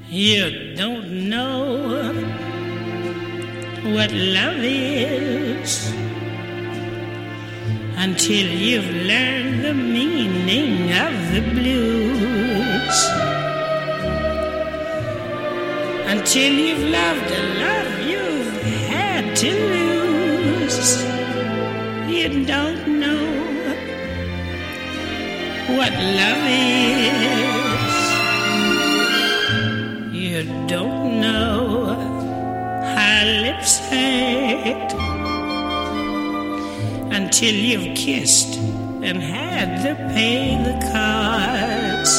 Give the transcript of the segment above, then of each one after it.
You don't know what love is until you've learned the meaning of the blues. Until you've loved a love you've had to lose. You don't know what love is. You don't know how lips hurt until you've kissed and had to pay the cards.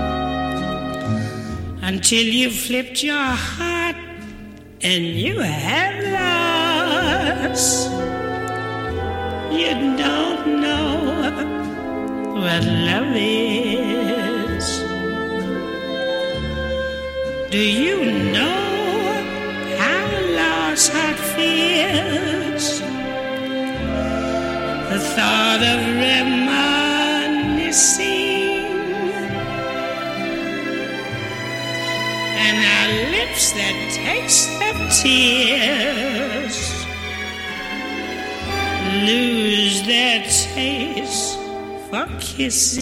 Until you've flipped your heart and you have lost. You don't know what love is. Do you know how a lost heart feels? The thought of reminiscing and our lips that taste of tears lose their taste for kissing.